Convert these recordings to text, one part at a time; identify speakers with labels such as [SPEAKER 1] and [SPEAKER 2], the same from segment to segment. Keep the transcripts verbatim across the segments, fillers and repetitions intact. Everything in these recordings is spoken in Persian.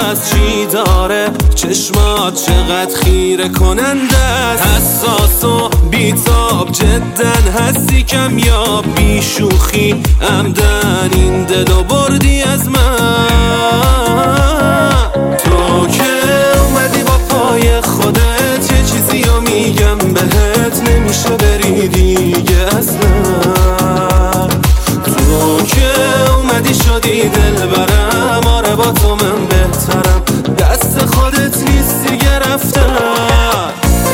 [SPEAKER 1] هست چی داره، چشمات چقدر خیره کننده است، حساس و بیتاب جدن هستی، کمیاب بی شوخی عمدن این دلو بردی از من. تو که اومدی با پای خودت یه چیزی رو میگم بهت، نمیشه بری دیگه اصلا. تو که اومدی شدی دل برم، آره با تو من بهترم، دست خودت نیست دیگه رفتم.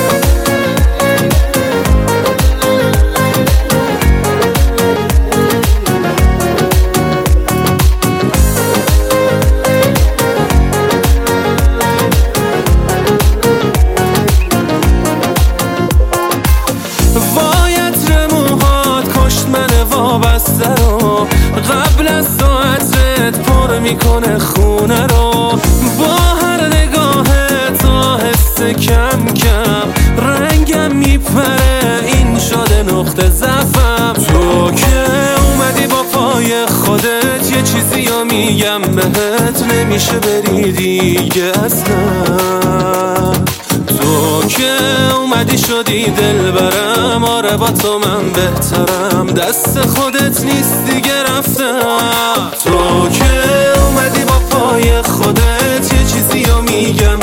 [SPEAKER 1] وابسته رو قبل از ساعتت پر میکنه خونه رو، با هر نگاهت آهسته کم کم رنگم میپره، این شده نقطه ضعفم. تو که اومدی با پای خودت یه چیزی رو میگم بهت، نمیشه بری دیگه اصلا. تو که اومدی شدی دل برم، آره با تو من بهترم، دست خودت نیست دیگه رفتم. تو که اومدی با پای خودت یه چیزی رو میگم